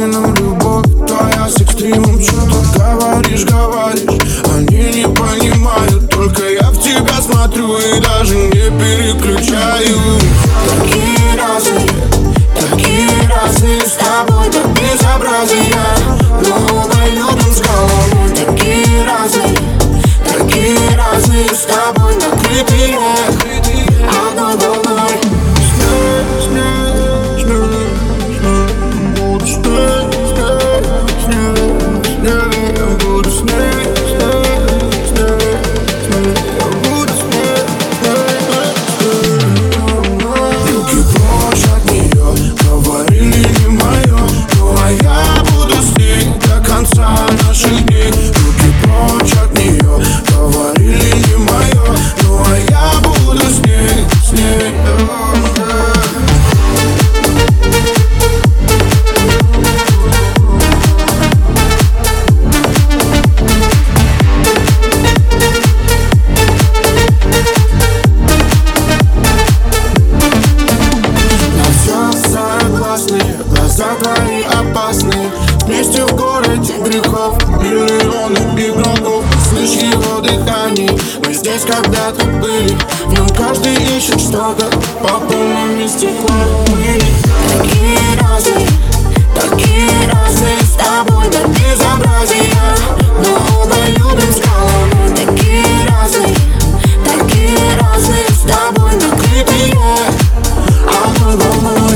нам любовь твоя с экстримом. Что ты говоришь, они не понимают. Только я в тебя смотрю и даже не переключаю. Такие разные с тобой, так безобразие. Но оба любим с головой. Такие разные с тобой, накрытые одной волной. Глаза твои опасные. Вместе в городе грехов миллионы игроков. Слышь его дыхание. Мы здесь когда-то были. В нем каждый ищет что-то. По полному стеклу. Такие разные с тобой, да безобразие. Но оба любим с головой. Такие разные с тобой, накрытые одной волной.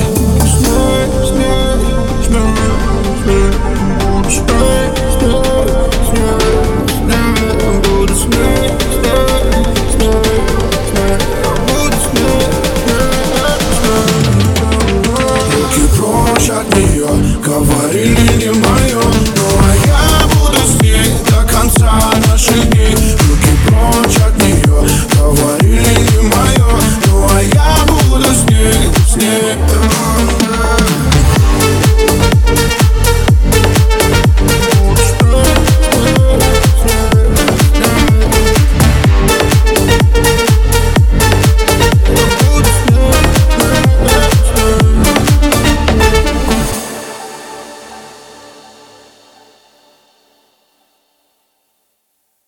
Руки прочь от нее, говорили не мое.